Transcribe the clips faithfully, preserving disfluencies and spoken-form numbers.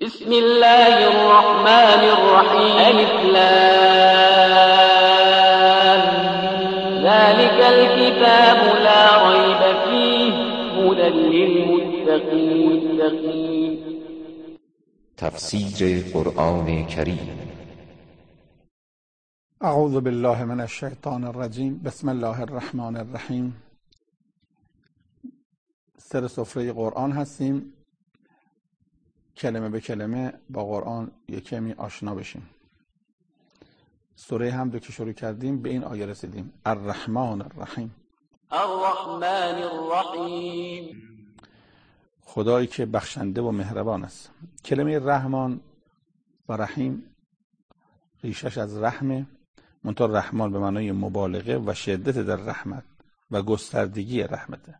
بسم الله الرحمن الرحیم الف لام ذلك الكتاب لا ريب فيه هدى للمتقين. تفسیر قرآن کریم. اعوذ بالله من الشیطان الرجیم. بسم الله الرحمن الرحیم. سر سفره قرآن هستیم. کلمه به کلمه با قرآن یک کمی آشنا بشیم. سوره حمد که شروع کردیم به این آیه رسیدیم: الرحمن الرحیم. الرحمن الرحیم، خدایی که بخشنده و مهربان است. کلمه رحمان و رحیم ریشش از رحمه، منتها رحمان به معنای مبالغه و شدت در رحمت و گستردگی رحمته.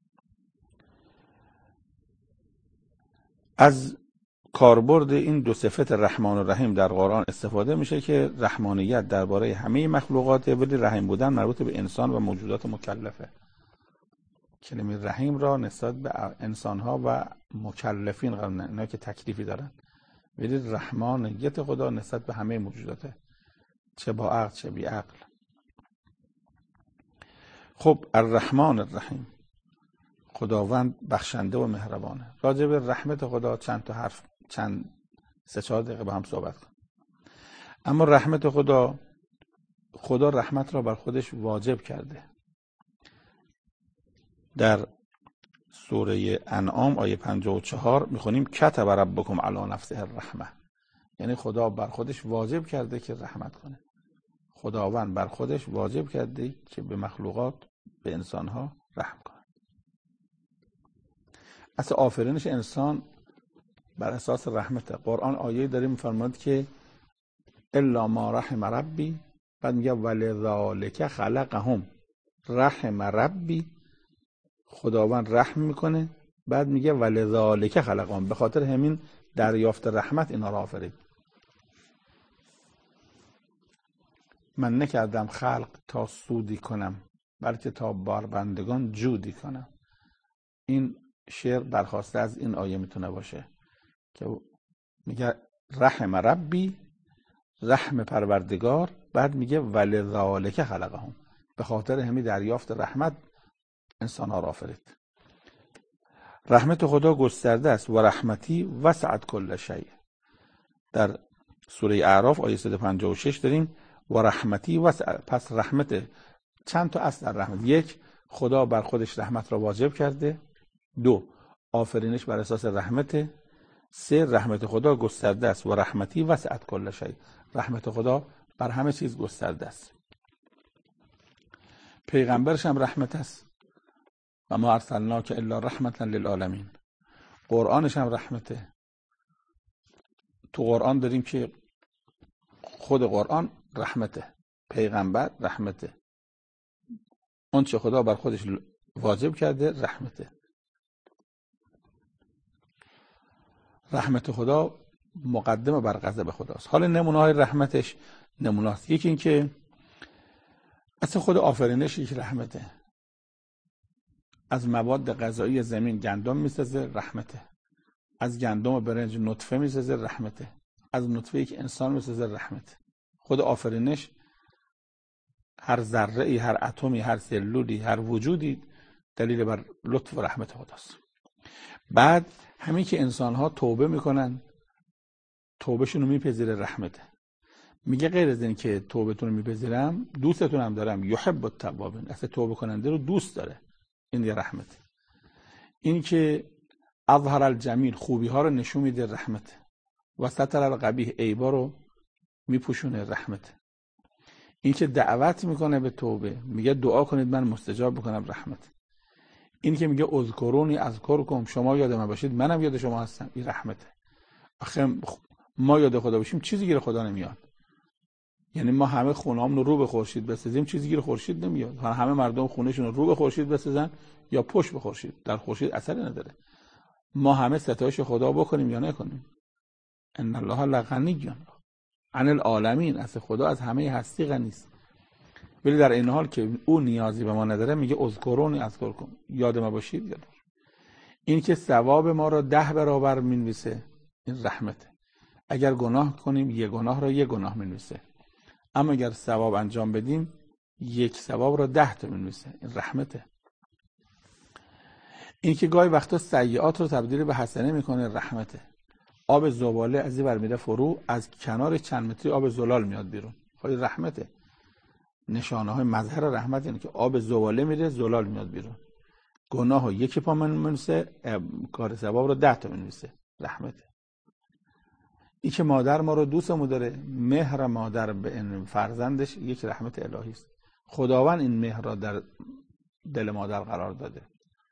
از کاربرد این دو صفت رحمان و رحیم در قرآن استفاده میشه که رحمانیت درباره همه مخلوقات، ولی رحیم بودن مربوط به انسان و موجودات مکلفه. کلمه رحیم را نسبت به انسانها و مکلفین قرار میدن، اینا که تکلیفی دارن، ولی رحمانیت خدا نسبت به همه موجوداته، چه با عقل چه بی عقل. خب الرحمن الرحیم، خداوند بخشنده و مهربانه. راجع به رحمت خدا چند تا حرف، چند سه چهار دقیقه با هم صحبت کنیم. اما رحمت خدا، خدا رحمت را بر خودش واجب کرده. در سوره انعام آیه پنجاه و چهار میخونیم کتب ربکم علی نفسه الرحمه، یعنی خدا بر خودش واجب کرده که رحمت کنه. خداوند بر خودش واجب کرده که به مخلوقات، به انسانها رحم کنه. اصل آفرینش انسان بر اساس رحمته. قرآن آیه داره میفرماید که الا ما رحم ربی، بعد میگه ولذالک خلقهم. رحم ربی، خداوند رحم میکنه، بعد میگه ولذالک خلقهم، به خاطر همین دریافت رحمت اینا را آفرید. من نکردم خلق تا سودی کنم، بلکه تا باربندگان جودی کنم. این شعر برخواسته از این آیه میتونه باشه که میگه رحم ربی، رحم پروردگار، بعد میگه ولذالک خلقهم، به خاطر همین دریافت رحمت انسان ها را آفرید. رحمت خدا گسترده است. و رحمتی وسعت کل شیء. در سوره اعراف آیه صد و پنجاه و شش داریم و رحمتی وسعت. پس رحمت، چند تا اصل در رحمت: یک، خدا بر خودش رحمت را واجب کرده. دو، آفرینش بر اساس رحمت. سه، رحمت خدا گسترده است. و رحمتی وسعت کل شیء، رحمت خدا بر همه چیز گسترده است. پیغمبرش هم رحمت است. و ما ارسلناک الا رحمتا للعالمین. قرآنش هم رحمته. تو قرآن داریم که خود قرآن رحمته، پیغمبر رحمته، اون چه خدا بر خودش واجب کرده رحمته. رحمت خدا مقدمه بر غضب خداست. حالا نمونه های رحمتش نمونه است. یکی این که اصلا خود آفرینش یک رحمته. از مواد غذایی زمین گندم میسازه، رحمته. از گندم و برنج نطفه میسازه، رحمته. از نطفه یک انسان میسازه، رحمته. خود آفرینش، هر ذره ای، هر اتمی، هر سلولی، هر وجودی دلیل بر لطف و رحمت خداست. بعد همین که انسان ها توبه میکنن، توبهشون رو میپذیره، رحمته. میگه غیر از این که توبتون رو میپذیرم، دوستتون هم دارم، یحب التوابین، اصلا توبه کننده رو دوست داره. این یه رحمته. این که اظهر الجمیل، خوبی ها رو نشون میده، رحمته. و ستر القبیح، عیبا رو میپوشونه، رحمته. این که دعوت میکنه به توبه، میگه دعا کنید من مستجاب بکنم، رحمته. این که میگه اذکرونی اذکرکم، شما یاد من باشید منم یاد شما هستم، این رحمته. آخه ما یاد خدا باشیم چیزی گیر خدا نمیاد. یعنی ما همه خونه‌مون رو رو به خورشید بسازیم، چیزی گیر خورشید نمیاد. همه مردم خونه‌شون رو رو به خورشید بسازن یا پشت به خورشید، در خورشید اثری نداره. ما همه ستایش خدا بکنیم یا نکنیم، ان الله لغنی عن العالمین، اصل خدا از همه هستی غنی است. ولی در این حال که او نیازی به ما نداره، میگه اذکرونی اذکرکم، یاد ما باشید یاد. این که ثواب ما را ده برابر مینویسه، این رحمته. اگر گناه کنیم یک گناه را یک گناه می‌نویسه، اما اگر ثواب انجام بدیم یک ثواب را ده تا می‌نویسه. این رحمته. این که گاهی وقتا سیئات رو تبدیل به حسنه میکنه رحمته. آب زباله از این ور میره فرو، از کنار چند متری آب زلال میاد بیرون. خواهی رحمته. نشانه های مظهر رحمت اینه که آب زباله میره زلال میاد بیرون. گناه ها یکی پا منویسه، کار ثواب رو ده تا منویسه. رحمته. این که مادر ما رو دوستمون داره، مهر مادر به فرزندش یک رحمت الهی است. خداوند این مهر را در دل مادر قرار داده.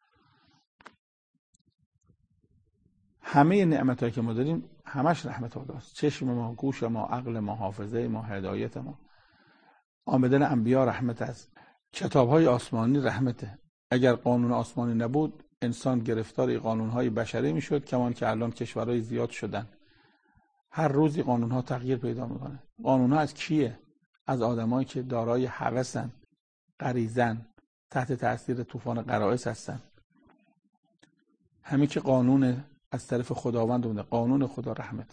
همه نعمتایی که ما داریم همش رحمت خداست. چشم ما، گوش ما، عقل ما، حافظه ما، هدایت ما. آمدن انبیا رحمت است. کتاب‌های آسمانی رحمته. اگر قانون آسمانی نبود انسان گرفتار قانون‌های بشری میشد، کمان که الان کشورهای زیاد شدن. هر روزی قانون‌ها تغییر پیدا میکنه. قانون‌ها از کیه؟ از آدمایی که دارای هوسن، غریزن، تحت تاثیر طوفان غرائز هستن. همین که قانون از طرف خداوند اومده، قانون خدا رحمته.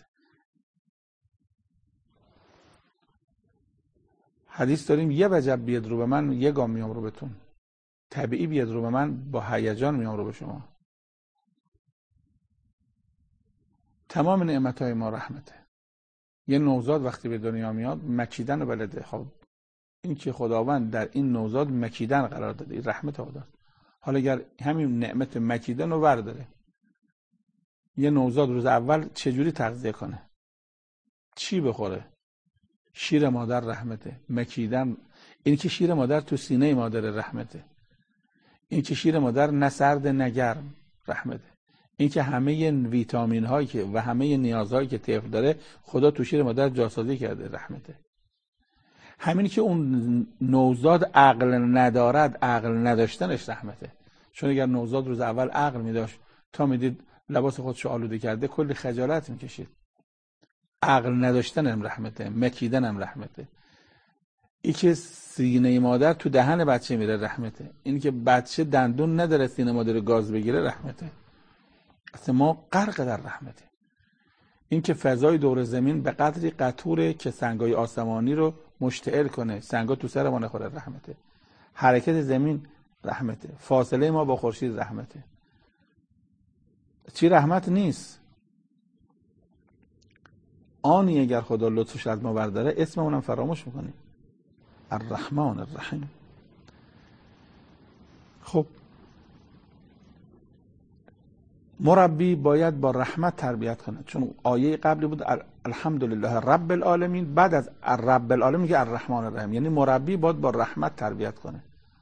حدیث داریم یه وجب بیاد رو به من، یه گام میام رو بهتون. طبیعی بیاد رو به من، با هیجان میام رو به شما. تمام نعمتهای ما رحمته. یه نوزاد وقتی به دنیا میاد مکیدن رو بلده. خب این که خداوند در این نوزاد مکیدن قرار داده، این رحمت خداست. حالا اگر همین نعمت مکیدن رو برداره، یه نوزاد روز اول چجوری تغذیه کنه؟ چی بخوره؟ شیر مادر رحمته. مکیدن، این که شیر مادر تو سینه مادر رحمته. این که شیر مادر نه سرد نه گرم رحمته. این که همه ویتامین هایی که و همه نیازهایی که طفل داره خدا تو شیر مادر جاسازی کرده رحمته. همین که اون نوزاد عقل ندارد، عقل نداشتنش رحمته. چون اگر نوزاد روز اول عقل میداشت تا میدید لباس خودشو آلوده کرده کلی خجالت میکشید. عقل نداشتن هم رحمته، مکیدن هم رحمته. این که سینه مادر تو دهن بچه میره رحمته. این که بچه دندون نداره سینه مادر گاز بگیره رحمته. اصلا ما غرق در رحمته. این که فضای دور زمین به قدری قطوره که سنگای آسمانی رو مشتعل کنه، سنگا تو سر ما نخوره رحمته. حرکت زمین رحمته. فاصله ما با خورشید رحمته. چی رحمت نیست؟ آنی اگر خدا لطفش از ما برداره اسم اونم فراموش میکنیم. الرحمن الرحیم. خب مربی باید با رحمت تربیت کنه، چون آیه قبلی بود الحمدلله رب العالمین، بعد از رب العالمین میگه الرحمن الرحیم. یعنی مربی باید با رحمت تربیت کنه.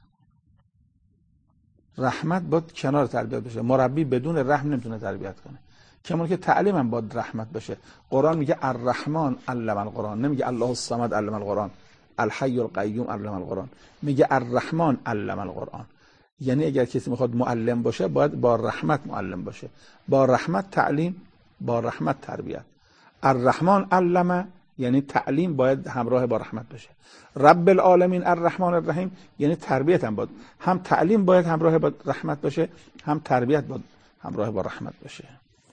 رحمت باید کنار تربیت بشه. مربی بدون رحم نمیتونه تربیت کنه. کما که تعلیم هم باید رحمت باشه. قرآن میگه الرحمن علم القرآن، نمیگه الله الصمد علم القرآن، الحی القیوم علم القرآن، میگه الرحمن علم القرآن. یعنی اگر کسی میخواد معلم باشه باید با رحمت معلم باشه، با رحمت تعلیم، با رحمت تربیت. الرحمن علم یعنی تعلیم باید همراه با رحمت باشه. رب العالمین الرحمن الرحیم یعنی تربیت هم باید، هم تعلیم باید همراه با رحمت باشه، هم تربیت باید همراه با رحمت باشه.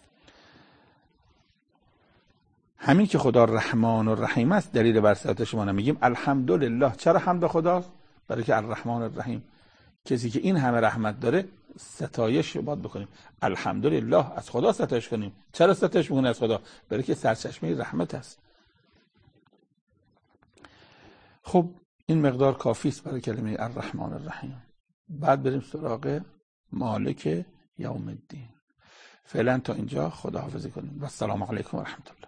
همین که خدا رحمان و رحیم است دلیل بر ستایش ما نمیگیم الحمدلله. چرا حمد خداست؟ برای که الرحمن الرحیم. کسی که این همه رحمت داره ستایش باید بکنیم. الحمدلله، از خدا ستایش کنیم. چرا ستایش میکنیم از خدا؟ برای که سرچشمه رحمت است. خب این مقدار کافی است برای کلمه الرحمن الرحیم. بعد بریم سراغ مالک یوم الدین. فعلا تا اینجا خداحافظی کنیم و السلام علیکم و رحمت الله.